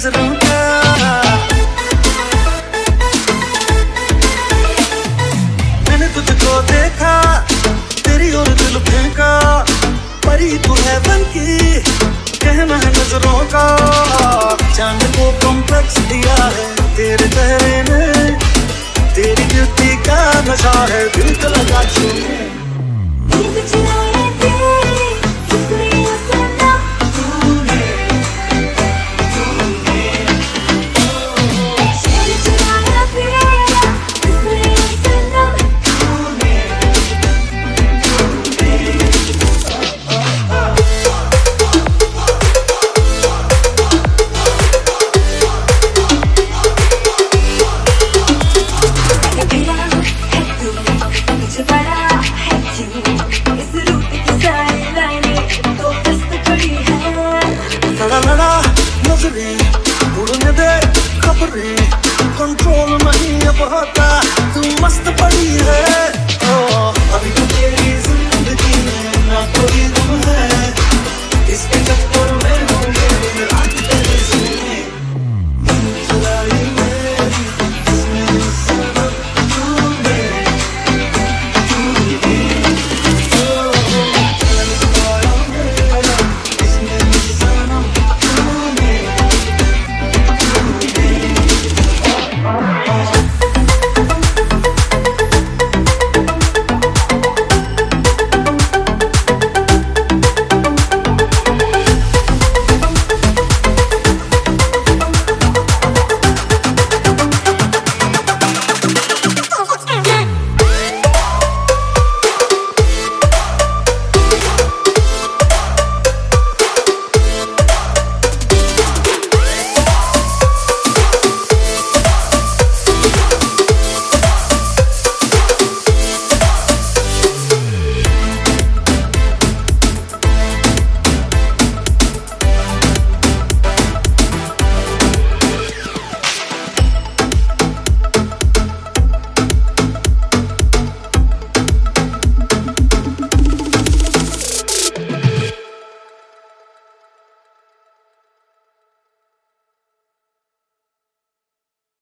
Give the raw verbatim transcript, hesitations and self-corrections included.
नजरों का। मैंने तुझको देखा, तेरी ओर दिल फेंका, परी तू है बनकी, कहना है नजरों का। चांद को कॉम्प्लेक्स दिया है तेरे चेहरे ने, तेरी ब्यूटी का नशा है दिल को लगा छूने। लड़ा लड़ा नजरें उड़ने दे खबरें, कंट्रोल नहीं अब होता, तू मस्त पड़ी है। ओ, अभी तो तेरी जिंदगी में ना कोई गम है, इसके चक्कर